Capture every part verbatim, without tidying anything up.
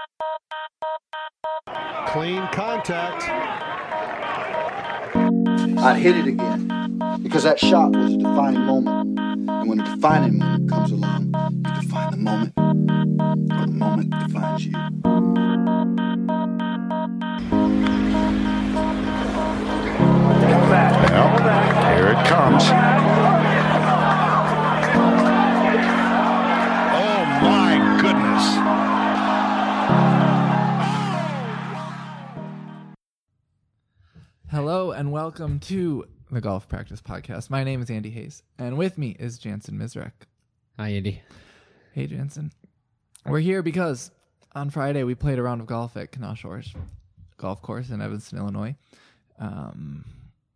Clean contact. I'd hit it again because that shot was a defining moment. And when a defining moment comes along, you define the moment, or the moment defines you. Well, here it comes. Oh my goodness. Hello and welcome to the Golf Practice Podcast. My name is Andy Hayes, and with me is Jansen Mizrek. Hi, Andy. Hey, Jansen. We're here because on Friday we played a round of golf at Canal Shores Golf Course in Evanston, Illinois, um,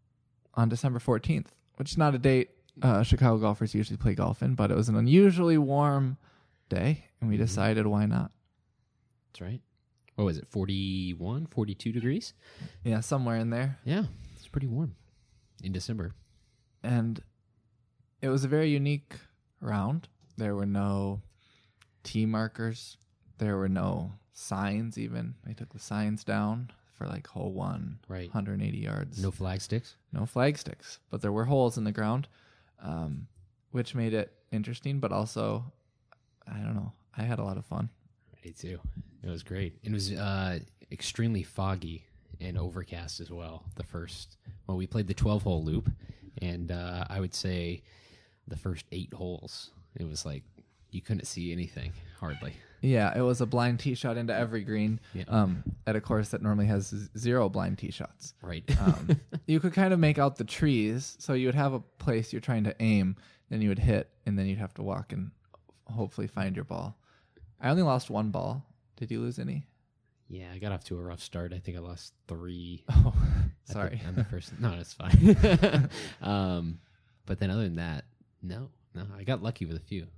on December fourteenth, which is not a date uh, Chicago golfers usually play golf in, but it was an unusually warm day, and we Mm-hmm. decided why not. That's right. What was it, forty-one, forty-two degrees? Yeah, somewhere in there. Yeah, it's pretty warm in December. And it was a very unique round. There were no tee markers. There were no signs even. They took the signs down for like hole one, Right. one hundred eighty yards. No flag sticks? No flag sticks. But there were holes in the ground, um, which made it interesting, but also, I don't know, I had a lot of fun. Me too. It was great. It was uh, extremely foggy and overcast as well. The first, well, we played the twelve-hole loop, and uh, I would say the first eight holes, it was like you couldn't see anything, hardly. Yeah, it was a blind tee shot into every green Yeah. um, at a course that normally has z- zero blind tee shots. Right. Um, you could kind of make out the trees, so you would have a place you're trying to aim, then you would hit, and then you'd have to walk and hopefully find your ball. I only lost one ball. Did you lose any? Yeah, I got off to a rough start. I think I lost three. Oh, at sorry. the, on the first. No, that's fine. um, but then other than that, no, no, I got lucky with a few.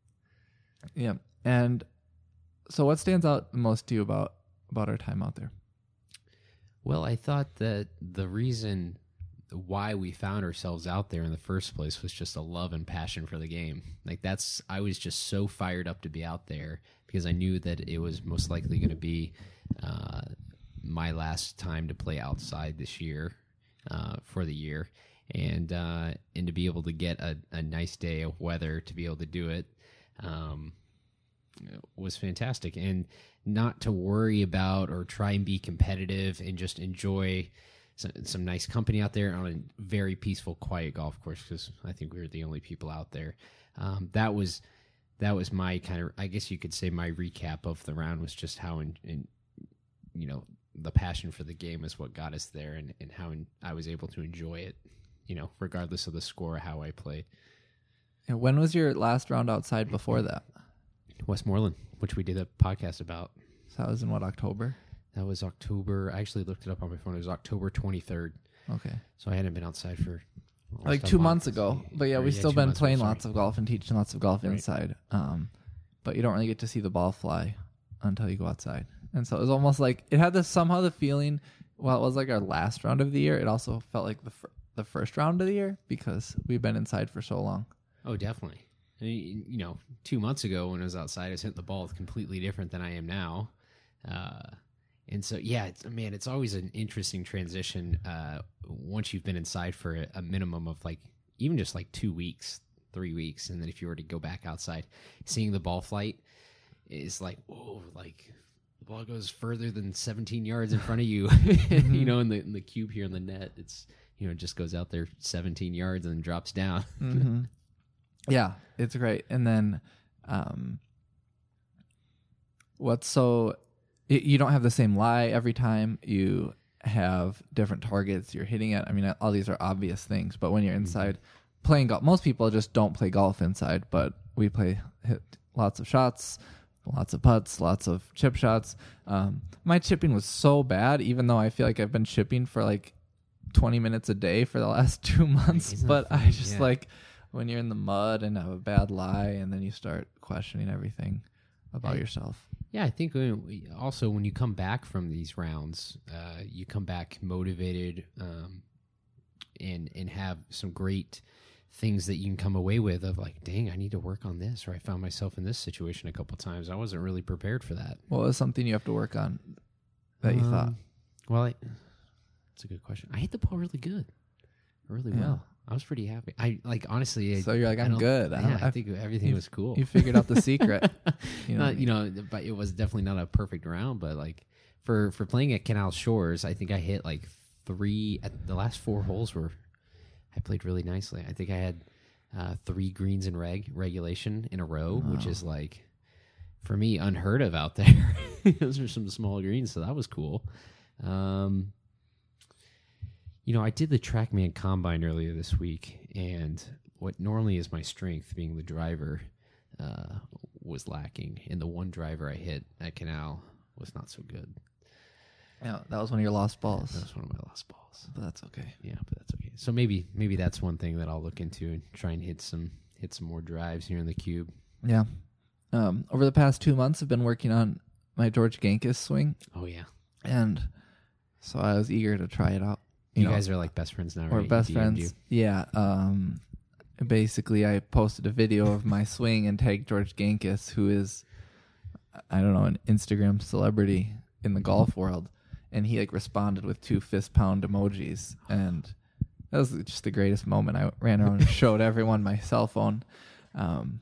Yeah. And so what stands out the most to you about, about our time out there? Well, I thought that the reason why we found ourselves out there in the first place was just a love and passion for the game. Like that's, I was just so fired up to be out there because I knew that it was most likely going to be uh, my last time to play outside this year uh, for the year. And uh, and to be able to get a, a nice day of weather to be able to do it um, was fantastic. And not to worry about or try and be competitive and just enjoy some, some nice company out there on a very peaceful, quiet golf course, because I think we were the only people out there. Um, that was that was my kind of, I guess you could say my recap of the round was just how, in, in you know, the passion for the game is what got us there, and, and how in, I was able to enjoy it, you know, regardless of the score, how I played. And when was your last round outside before that? Westmoreland, which we did a podcast about. So that was in what, October? That was October. I actually looked it up on my phone. It was October twenty-third. Okay. So I hadn't been outside for almost Like a two month. months ago. But yeah, Or, we've still two been months ago, playing sorry. lots of golf and teaching lots of golf Right. inside. Um, but you don't really get to see the ball fly until you go outside. And so it was almost like it had this somehow the feeling, while it was like our last round of the year, it also felt like the fir- the first round of the year because we've been inside for so long. Oh, definitely. I mean, you know, two months ago when I was outside, I was hitting the ball completely different than I am now. Uh, and so, yeah, it's, man, it's always an interesting transition uh, once you've been inside for a, a minimum of like, even just like two weeks, three weeks. And then if you were to go back outside, seeing the ball flight is like, whoa, like the ball goes further than seventeen yards in front of you, Mm-hmm. you know, in the, in the cube here in the net. It's, you know, it just goes out there seventeen yards and drops down. Mm-hmm. Yeah, it's great. And then um, what's so it, you don't have the same lie every time. You have different targets you're hitting at. I mean, all these are obvious things, but when you're inside playing golf, most people just don't play golf inside, but we play hit lots of shots, lots of putts, lots of chip shots. Um, my chipping was so bad, even though I feel like I've been chipping for like twenty minutes a day for the last two months. Isn't But that I funny? just Yeah. like when you're in the mud and have a bad lie, and then you start questioning everything about I- yourself. Yeah, I think when we, also when you come back from these rounds, uh, you come back motivated um, and and have some great things that you can come away with of like, dang, I need to work on this, or I found myself in this situation a couple times. I wasn't really prepared for that. What was something you have to work on that you Um, thought? Well, I, that's a good question. I hit the ball really good, really Yeah. well. I was pretty happy. I like honestly. I, So you're like, I I'm don't- good. I, Yeah, don't, I, I think everything you- was cool. You figured out the secret. You know, Not, you know, but it was definitely not a perfect round. But like for for playing at Canal Shores, I think I hit like three. At the last four holes were, I played really nicely. I think I had uh, three greens in reg regulation in a row, which is like for me unheard of out there. Those are some small greens, so that was cool. Um, you know, I did the TrackMan Combine earlier this week, and what normally is my strength, being the driver, uh, was lacking. And the one driver I hit at Canal was not so good. yeah, that was one of your lost balls. That was one of my lost balls. But that's okay. Yeah, but that's okay. So maybe maybe that's one thing that I'll look into and try and hit some hit some more drives here in the cube. Yeah. Um, over the past two months, I've been working on my George Gankis swing, Oh yeah, and so I was eager to try it out. you, know, guys are like best friends now, right? we're He best D M'd friends. Yeah. Um, basically, I posted a video of my swing and tagged George Gankis, who is, I don't know, an Instagram celebrity in the golf world, and he like responded with two fist pound emojis, and that was just the greatest moment. I ran around and showed everyone my cell phone. Um,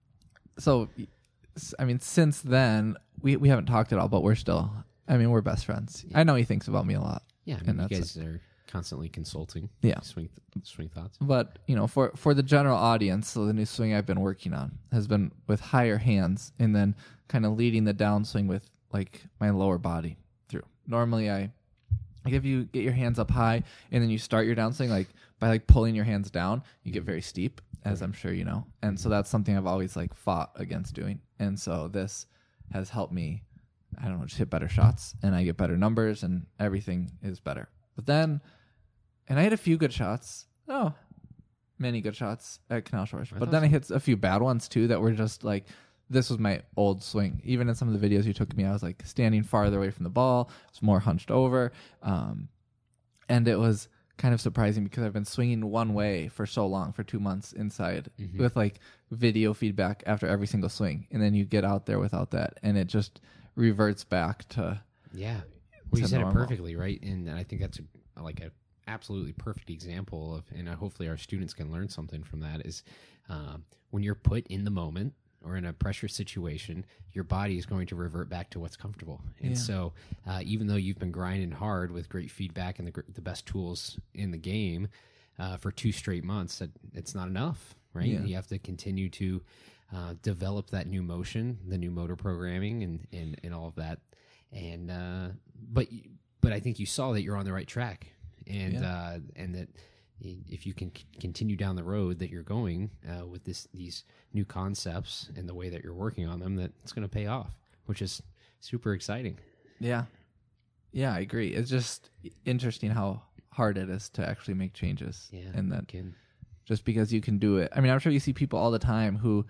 so, s- I mean, since then we we haven't talked at all, but we're still. I mean, we're best friends. I know he thinks about me a lot. Yeah, I And mean, you that's guys are constantly consulting. Yeah. swing swing thoughts. But, you know, for, for the general audience, so the new swing I've been working on has been with higher hands and then kind of leading the downswing with, like, my lower body through. Normally, I, like, if you get your hands up high and then you start your downswing, like, by, like, pulling your hands down, you get very steep, as I'm sure you know. And so that's something I've always, like, fought against doing. And so this has helped me, I don't know, just hit better shots, and I get better numbers, and everything is better. But then... And I hit a few good shots. Oh, many good shots at Canal Shores. But then I hit a few bad ones, too, that were just like, this was my old swing. Even in some of the videos you took of me, I was like standing farther away from the ball. I was more hunched over. Um, and it was kind of surprising because I've been swinging one way for so long, for two months inside, Mhm. with like video feedback after every single swing. And then you get out there without that. And it just reverts back to... Yeah. Well, you to said normal. it perfectly, right? And I think that's a, like a absolutely perfect example of, and uh, hopefully our students can learn something from that, is um, when you're put in the moment or in a pressure situation, your body is going to revert back to what's comfortable. And Yeah. so uh, even though you've been grinding hard with great feedback and the, gr- the best tools in the game uh, for two straight months, that it's not enough, right? Yeah. You have to continue to uh, develop that new motion, the new motor programming, and, and, and all of that. And uh, but but I think you saw that you're on the right track, and Yeah. uh, and that i- if you can c- continue down the road that you're going uh, with this these new concepts and the way that you're working on them, that it's going to pay off, which is super exciting. Yeah. Yeah, I agree. It's just interesting how hard it is to actually make changes. Yeah, And that can just because you can do it. I mean, I'm sure you see people all the time who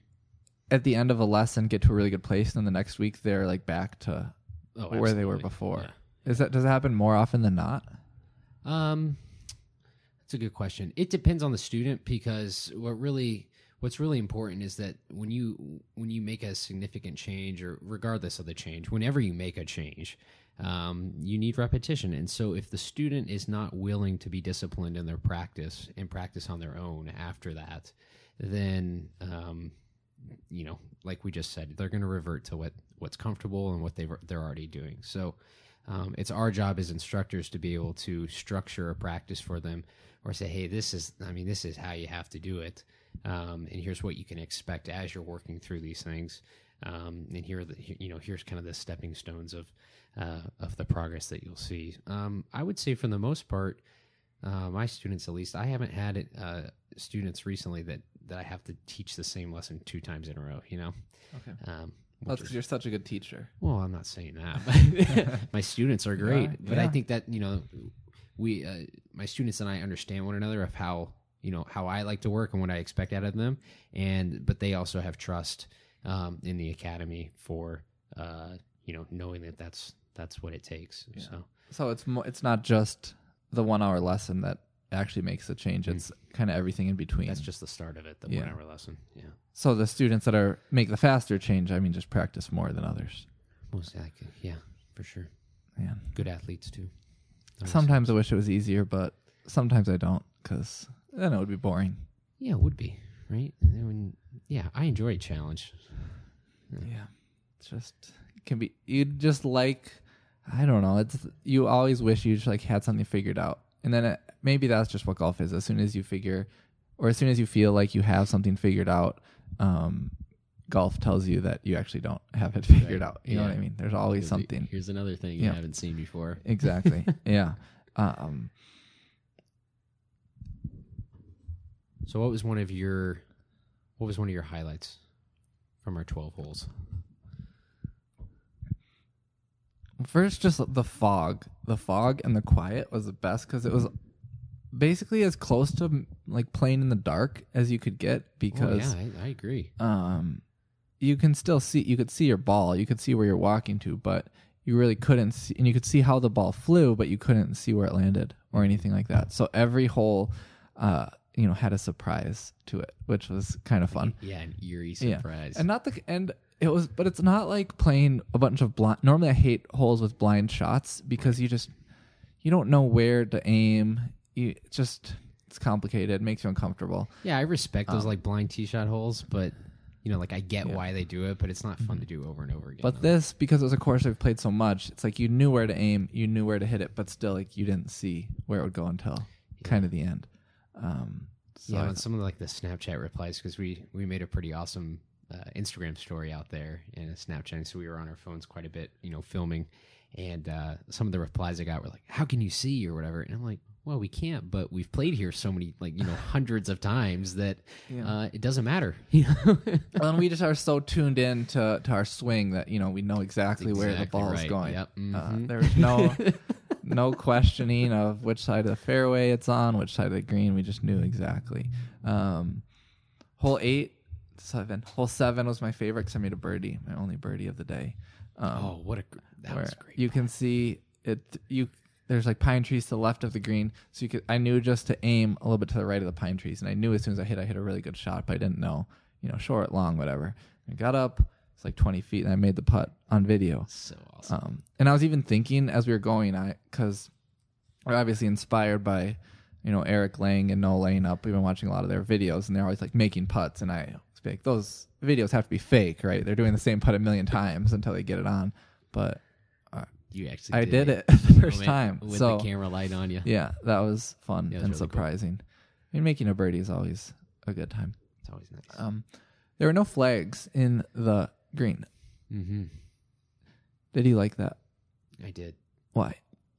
at the end of a lesson get to a really good place, and then the next week they're like back to oh, where they were absolutely. before. Yeah. Is that does it happen more often than not? Um, that's a good question. It depends on the student, because what really what's really important is that when you when you make a significant change, or regardless of the change, whenever you make a change, um, you need repetition. And so if the student is not willing to be disciplined in their practice and practice on their own after that, then um, you know, like we just said, they're going to revert to what what's comfortable and what they they're already doing. So um, it's our job as instructors to be able to structure a practice for them, or say, hey, this is, I mean, this is how you have to do it. Um, and here's what you can expect as you're working through these things. Um, and here, are the, you know, here's kind of the stepping stones of, uh, of the progress that you'll see. Um, I would say for the most part, uh, my students, at least, I haven't had it, uh, students recently that, that I have to teach the same lesson two times in a row, you know? Okay. Um, That's which because is- you're such a good teacher. well, I'm not saying that. But my students are great, are, but I yeah. think that, you know, we, uh, my students and I understand one another of how, you know, how I like to work and what I expect out of them. And, but they also have trust, um, in the academy for, uh, you know, knowing that that's, that's what it takes. Yeah. So, So it's mo- it's not just the one hour lesson that actually makes a change. It's kind of everything in between. That's just the start of it, the Yeah. one hour lesson. Yeah. So the students that are make the faster change, I mean, just practice more than others. Most likely. Yeah, for sure. Yeah. Good athletes too. That makes Sometimes sense. I wish it was easier, but sometimes I don't because then it would be boring. Yeah, it would be, right? And then when, yeah, I enjoy a challenge. Yeah. It's just it can be you just like I don't know. It's you always wish you just like had something figured out. And then it, maybe that's just what golf is. As soon as you figure or as soon as you feel like you have something figured out, um, golf tells you that you actually don't have it figured Right. out. You know what I Yeah. mean? There's always Here's the- something. Here's another thing you Yeah. haven't seen before. Exactly. Yeah. Um, So what was one of your what was one of your highlights from our twelve holes? First, just the fog. The fog and the quiet was the best because it was basically as close to like playing in the dark as you could get because oh, yeah, I, I agree. um, you can still see, you could see your ball, you could see where you're walking to, but you really couldn't see, and you could see how the ball flew, but you couldn't see where it landed or anything like that. So every hole, uh, you know, had a surprise to it, which was kind of fun. Yeah, an eerie Yeah. surprise. And not the and it was, but it's not like playing a bunch of blind. Normally, I hate holes with blind shots because you just you don't know where to aim. You it's just it's complicated. It makes you uncomfortable. yeah, I respect those Um, like blind tee shot holes, but you know, like I get Yeah. why they do it, but it's not fun to do over and over again. But this, because it was a course I've played so much, it's like you knew where to aim, you knew where to hit it, but still, like you didn't see where it would go until kind of the end. Um, so yeah, I on some of the, like the Snapchat replies, because we we made a pretty awesome uh, Instagram story out there and a Snapchat, so we were on our phones quite a bit, you know, filming. And uh, some of the replies I got were like, "How can you see?" or whatever. And I'm like, "Well, we can't, but we've played here so many, like you know, hundreds of times that Yeah. uh, it doesn't matter." You know? and we just are so tuned in to, to our swing that you know we know exactly, That's where the exactly ball is right. going. Yep. Uh, Mhm. there's no no questioning of which side of the fairway it's on, which side of the green. We just knew exactly. Um, hole eight, seven. Hole seven was my favorite because I made a birdie, my only birdie of the day. Um, oh, what a gr- that where was great. you can see it. You there's like pine trees to the left of the green, so you could. I knew just to aim a little bit to the right of the pine trees, and I knew as soon as I hit, I hit a really good shot, but I didn't know, you know, short, long, whatever. I got up, it's like twenty feet, and I made the putt on video. So awesome. Um, and I was even thinking as we were going, I because we're obviously inspired by, you know, Eric Lang and Noah Lane Up. We've been watching a lot of their videos, and they're always like making putts, and I was like, those videos have to be fake, right? They're doing the same putt a million times until they get it on. But you actually, I did it, it the first With- time, with so the camera light on you. yeah, that was fun Yeah, it was and really cool. surprising. I mean, making a birdie is always a good time. It's always nice. Um, there were no flags in the green. mm-hmm. Did he like that? I did. Why?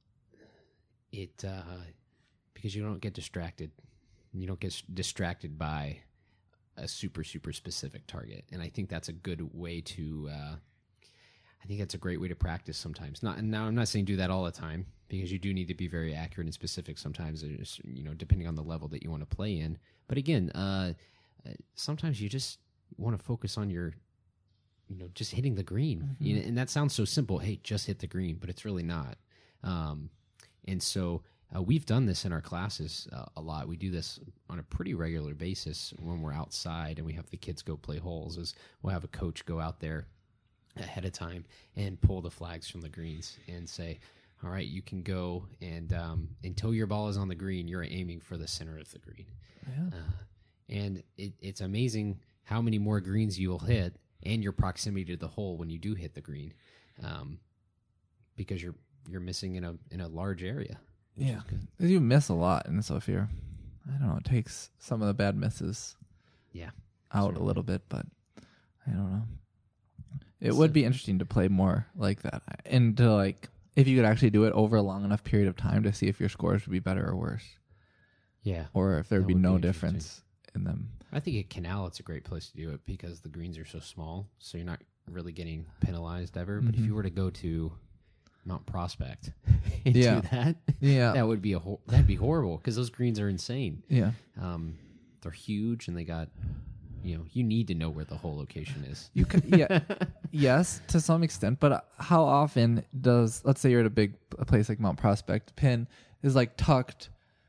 It uh, because you don't get distracted. You don't get s- distracted by a super super specific target, and I think that's a good way to. Uh, I think that's a great way to practice sometimes. Not and now I'm not saying do that all the time because you do need to be very accurate and specific sometimes. Just, you know, depending on the level that you want to play in. But again, uh, sometimes you just want to focus on your. You know, just hitting the green, Mm-hmm. you know, and that sounds so simple. Hey, just hit the green, but it's really not. Um, and so uh, we've done this in our classes uh, a lot. We do this on a pretty regular basis when we're outside and we have the kids go play holes. Is we'll have a coach go out there ahead of time and pull the flags from the greens and say, "All right, you can go and um, until your ball is on the green, you're aiming for the center of the green." Yeah. Uh, and it, it's amazing how many more greens you will hit and your proximity to the hole when you do hit the green, um, because you're you're missing in a in a large area. which Yeah, is good. 'Cause you miss a lot, and so if you're, I don't know, it takes some of the bad misses Yeah, out certainly. a little bit, but I don't know. It would be interesting to play more like that, and to like if you could actually do it over a long enough period of time to see if your scores would be better or worse, yeah. or if there would That be would be no interesting. difference in them. I think at Canal it's a great place to do it because the greens are so small, so you're not really getting penalized ever. But if Mhm. you were to go to Mount Prospect and Yeah. do that, Yeah, that would be a hor- that'd be horrible because those greens are insane. yeah. Um, they're huge and they got, you know, you need to know where the hole location is. You can, yeah, yes, to some extent. But how often does, let's say you're at a big a place like Mount Prospect, pin is like tucked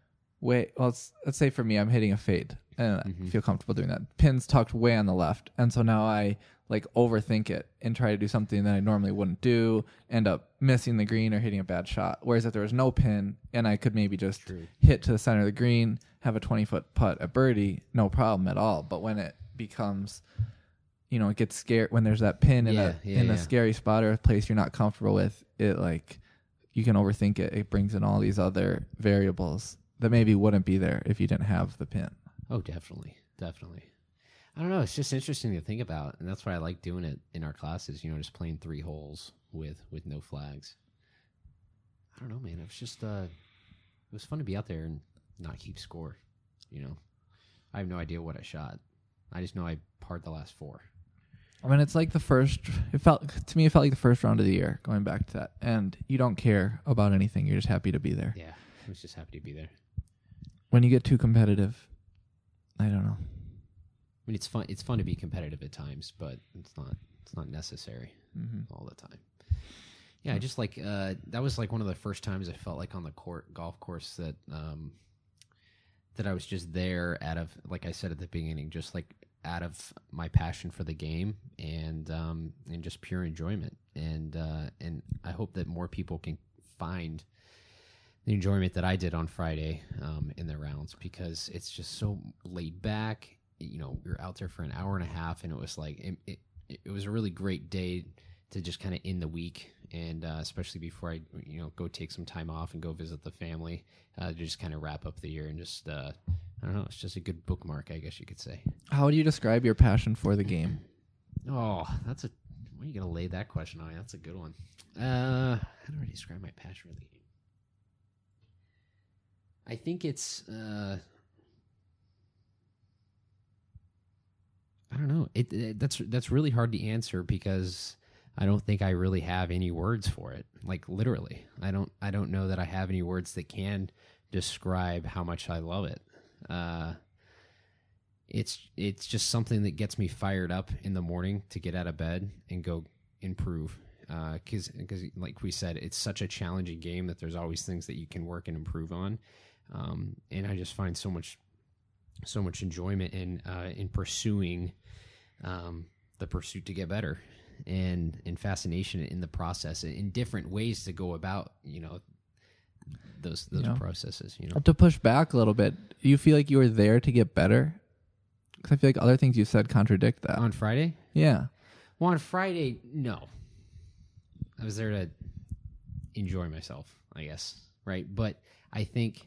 way. Well, let's, let's say for me, I'm hitting a fade, and Mhm. I feel comfortable doing that. Pin's tucked way on the left, and so now I like overthink it and try to do something that I normally wouldn't do. End up missing the green or hitting a bad shot. Whereas if there was no pin and I could maybe just True. hit to the center of the green, have a twenty foot putt at birdie, no problem at all. But when it becomes, you know, it gets scared when there's that pin in Yeah, a yeah, in yeah. a scary spot or a place you're not comfortable with, it like you can overthink it. It brings in all these other variables that maybe wouldn't be there if you didn't have the pin. Oh, definitely, definitely. I don't know. It's just interesting to think about, and that's why I like doing it in our classes. You know, just playing three holes with with no flags. I don't know, man. It was just uh, it was fun to be out there and not keep score. You know, I have no idea what I shot. I just know I parred the last four. I mean, it's like the first. It felt to me, it felt like the first round of the year. Going back to that, and you don't care about anything. You're just happy to be there. Yeah, I was just happy to be there. When you get too competitive, I don't know. I mean, it's fun. It's fun to be competitive at times, but it's not. It's not necessary Mm-hmm. all the time. Yeah, I just like uh, that was like one of the first times I felt like on the court golf course that um, that I was just there out of, like I said at the beginning, just like out of my passion for the game and um, and just pure enjoyment. And uh, and I hope that more people can find the enjoyment that I did on Friday um, in the rounds, because it's just so laid back. You know, we were out there for an hour and a half, and it was like it, it, it was a really great day to just kind of end the week, and uh, especially before I, you know, go take some time off and go visit the family, uh, to just kind of wrap up the year and just, uh, I don't know, it's just a good bookmark, I guess you could say. How would you describe your passion for the game? Oh, that's a, where are you going to lay that question on? That's a good one. Uh, how do I describe my passion for the game? I think it's, uh, I don't know. It, it that's that's really hard to answer because I don't think I really have any words for it. Like literally, I don't I don't know that I have any words that can describe how much I love it. Uh, it's it's just something that gets me fired up in the morning to get out of bed and go improve. Because because like we said, it's such a challenging game that there's always things that you can work and improve on. Um, and I just find so much so much enjoyment in uh, in pursuing. Um, the pursuit to get better and, and fascination in the process in different ways to go about, you know, those, those Yeah. processes, you know. To push back a little bit, do you feel like you were there to get better? Because I feel like other things you said contradict that. On Friday? Yeah. Well, on Friday, no. I was there to enjoy myself, I guess. Right. But I think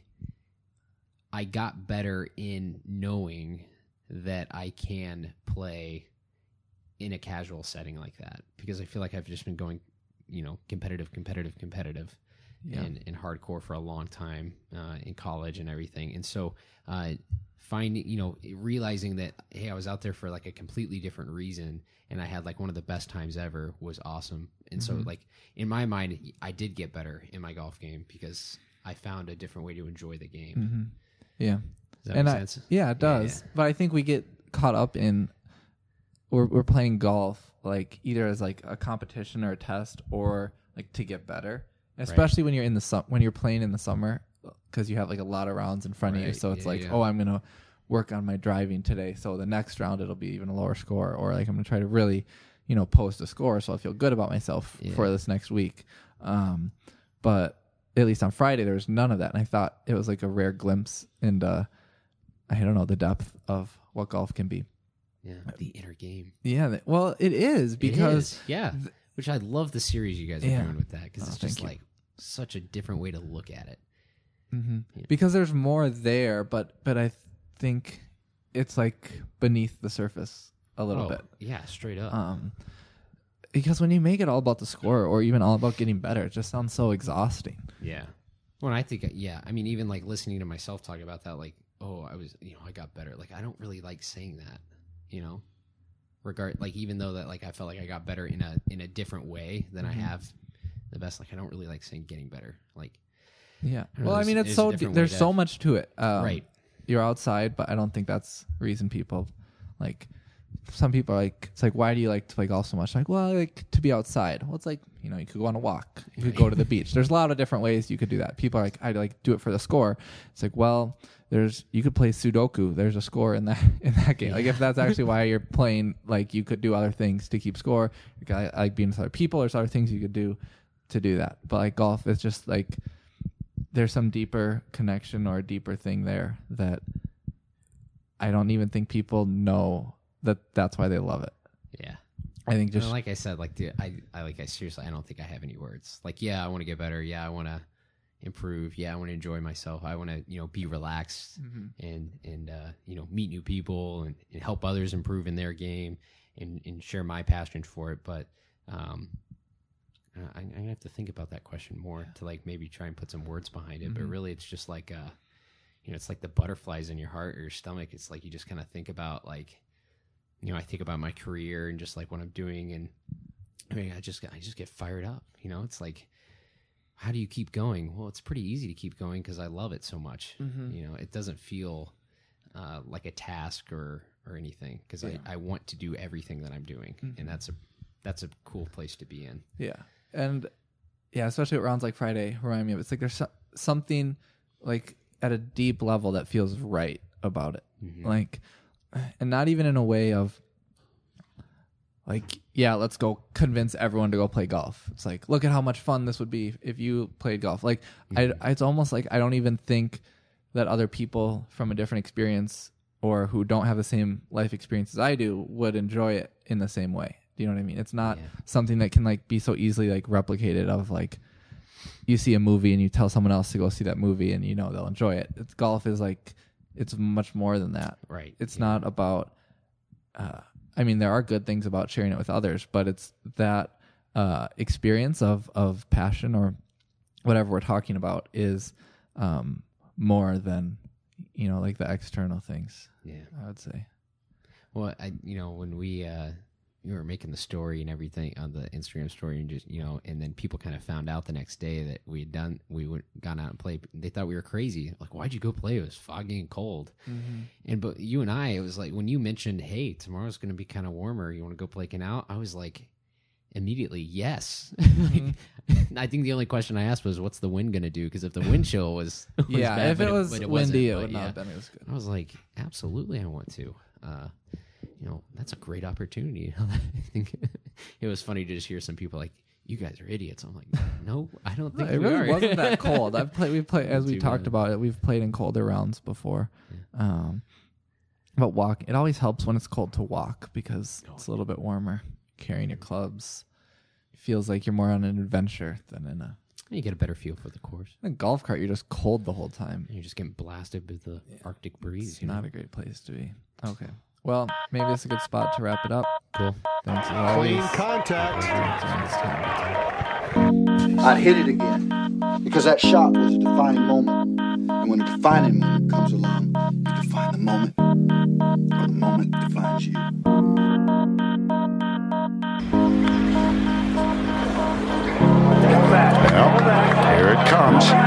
I got better in knowing that I can play in a casual setting like that, because I feel like I've just been going, you know, competitive, competitive, competitive, Yeah. and, and hardcore for a long time uh, in college and everything. And so uh, finding, you know, realizing that, hey, I was out there for like a completely different reason, and I had like one of the best times ever was awesome. And Mm-hmm. so like in my mind, I did get better in my golf game because I found a different way to enjoy the game. Mm-hmm. Yeah. Does that and make I, sense? Yeah, it Yeah, does. yeah. But I think we get caught up in we're we're playing golf like either as like a competition or a test or like to get better. Especially when you're in the sum- when you're playing in the summer, because you have like a lot of rounds in front of you. Right, So it's yeah, like, yeah. oh, I'm gonna work on my driving today. So the next round it'll be even a lower score, or like I'm gonna try to really, you know, post a score so I feel good about myself Yeah. for this next week. Um, but at least on Friday there was none of that, and I thought it was like a rare glimpse into I don't know the depth of what golf can be. Yeah, the inner game. Yeah, th- well, it is because It is, yeah, which I love the series you guys are Yeah. doing with that, because Oh, it's thank just you. like such a different way to look at it. hmm Yeah. because there's more there, but but I th- think it's like beneath the surface a little Oh, bit. yeah, straight up. Um, because when you make it all about the score or even all about getting better, it just sounds so exhausting. Yeah. Well, I think, yeah, I mean, even like listening to myself talk about that, like, oh, I was, you know, I got better. Like, I don't really like saying that, you know, regard, like, even though that, like, I felt like I got better in a, in a different way than Mhm. I have the best, like, I don't really like saying getting better. Like, Yeah. don't know, Well, I there's- mean, it's there's a so different way there's to- so much to it. Um, right. You're outside, but I don't think that's reason people like some people are like, it's like, why do you like to play golf so much? Like, well, I like to be outside. Well, it's like, you know, you could go on a walk. You could go to the beach. There's a lot of different ways you could do that. People are like, I like do it for the score. It's like, well, there's, you could play Sudoku. There's a score in that, in that game. Like if that's actually why you're playing, like you could do other things to keep score. Like, I like being with other people. There's other things you could do to do that. But like golf is just like, there's some deeper connection or a deeper thing there that I don't even think people know that that's why they love it. Yeah. I think just and like I said, like the, I, I like I seriously, I don't think I have any words. Like, yeah, I want to get better. Yeah, I want to improve. Yeah, I want to enjoy myself. I want to, you know, be relaxed mm-hmm. and and uh, you know, meet new people and, and help others improve in their game and, and share my passion for it. But um, I, I'm gonna have to think about that question more yeah. to like maybe try and put some words behind it. Mm-hmm. But really, it's just like uh, you know, it's like the butterflies in your heart or your stomach. It's like you just kind of think about like. You know, I think about my career and just like what I'm doing, and I mean, I just I just get fired up. You know, it's like, how do you keep going? Well, it's pretty easy to keep going because I love it so much. Mm-hmm. You know, it doesn't feel uh, like a task or or anything because yeah. I, I want to do everything that I'm doing, mm-hmm. and that's a that's a cool place to be in. Yeah, and yeah, especially at rounds like Friday remind me of it's like there's so, something like at a deep level that feels right about it, mm-hmm. like. And not even in a way of like, yeah, let's go convince everyone to go play golf. It's like, look at how much fun this would be if you played golf. Like, mm-hmm. I, it's almost like I don't even think that other people from a different experience or who don't have the same life experience as I do would enjoy it in the same way. Do you know what I mean? It's not yeah. something that can like be so easily like replicated of like, you see a movie and you tell someone else to go see that movie and you know they'll enjoy it. It's, golf is like, it's much more than that. Right. It's yeah. not about, uh, I mean, there are good things about sharing it with others, but it's that uh, experience of, of passion or whatever we're talking about is um, more than, you know, like the external things. Yeah. I would say. Well, I, you know, when we, uh, we were making the story and everything on the Instagram story and just, you know, and then people kind of found out the next day that we had done, we would gone out and played. They thought we were crazy. Like, why'd you go play? It was foggy and cold. Mm-hmm. And, but you and I, it was like, when you mentioned, hey, tomorrow's going to be kind of warmer. You want to go play out? I was like, immediately, yes. Mm-hmm. I think the only question I asked was, what's the wind going to do? Because if the wind chill was, was yeah, bad, if it, it was it windy, it but would yeah. not have been as good. I was like, absolutely, I want to. Uh, you know, that's a great opportunity. I think it was funny to just hear some people like, you guys are idiots. I'm like, no, I don't think no, it we really are. wasn't that cold. I've played, we've played, as we Too talked bad. about it, we've played in colder rounds before. Yeah. Um, but walk, it always helps when it's cold to walk because Oh, it's a little bit warmer. Carrying your clubs feels like you're more on an adventure than in a, You get a better feel for the course. in a golf cart. You're just cold the whole time. And you're just getting blasted with the Yeah. Arctic breeze. It's You know? not a great place to be. Okay. Well, maybe it's a good spot to wrap it up. Cool. Thanks as always. Clean contact. I'd hit it again because that shot was a defining moment. And when a defining moment comes along, you define the moment, or the moment defines you. Well, here it comes.